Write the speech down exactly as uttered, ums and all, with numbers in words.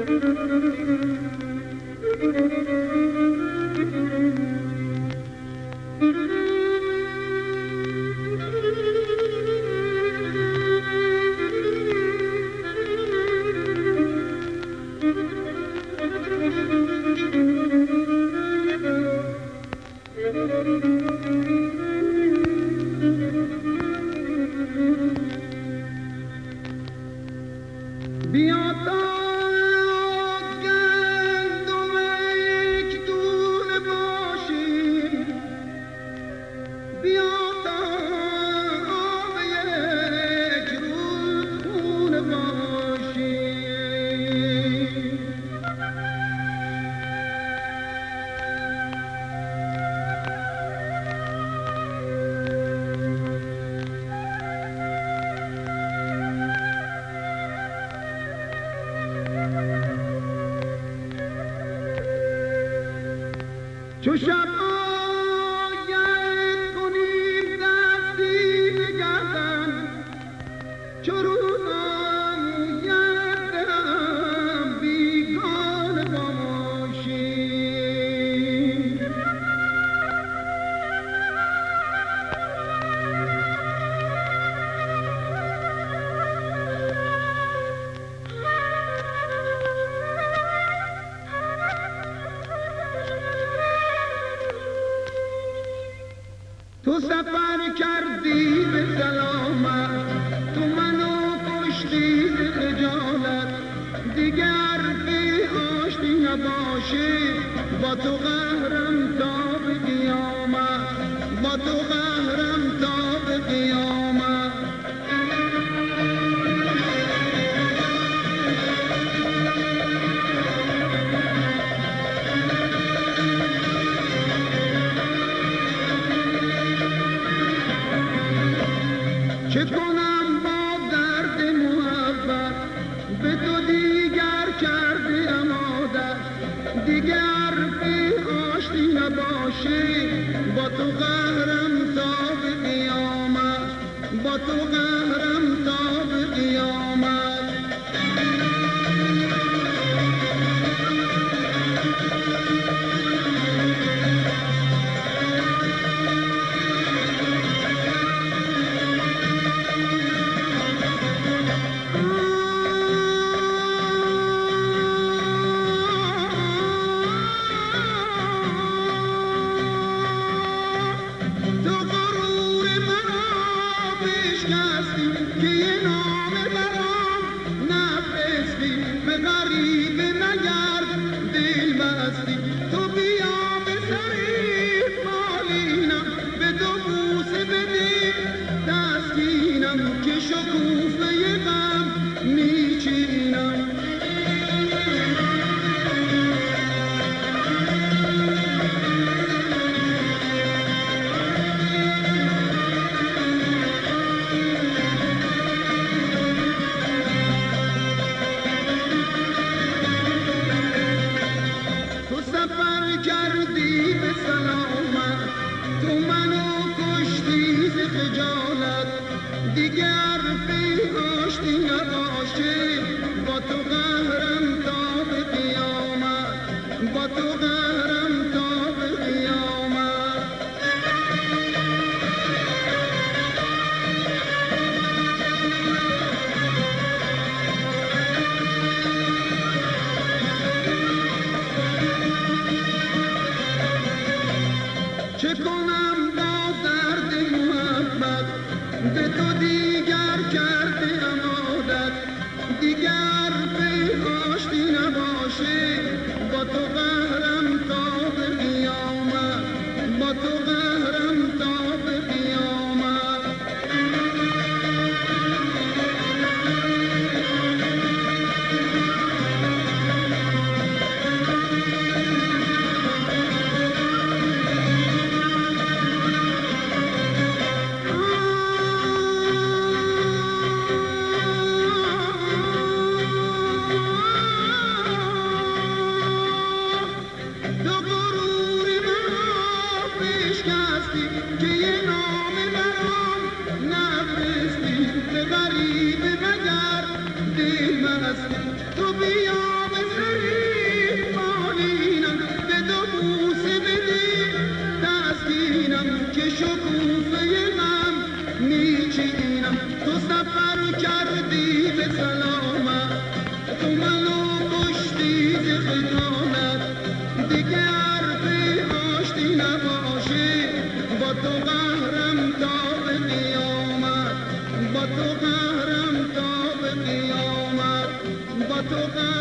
چو شب آید کنیم دستی نگردن، چو روز آید دلم بیگانه باشیم. تو سفر کردی به سلامت، تو منو کشتی به خجالت، دیگر بی آشتی نباشی، با تو قهرم تا به قیامت، با تو قهرم تا به قیامت. چه کنم با درد محبت، به تو دیگر کردیم عادت، دیگر بی آشتی نباشی، با تو قهرم تا به قیامت، با تو قهرم تا به قیامت. که یه نامه برام نفرستی، به غریب نگرد دل بستی، تو بیا به سری بالینم، به دو بوسه بده تسکینم، که شکوفه غم میچینم. تو سفر تو قهرم تا به قیامت با تو قهرم تا به قیامت با تو قهرم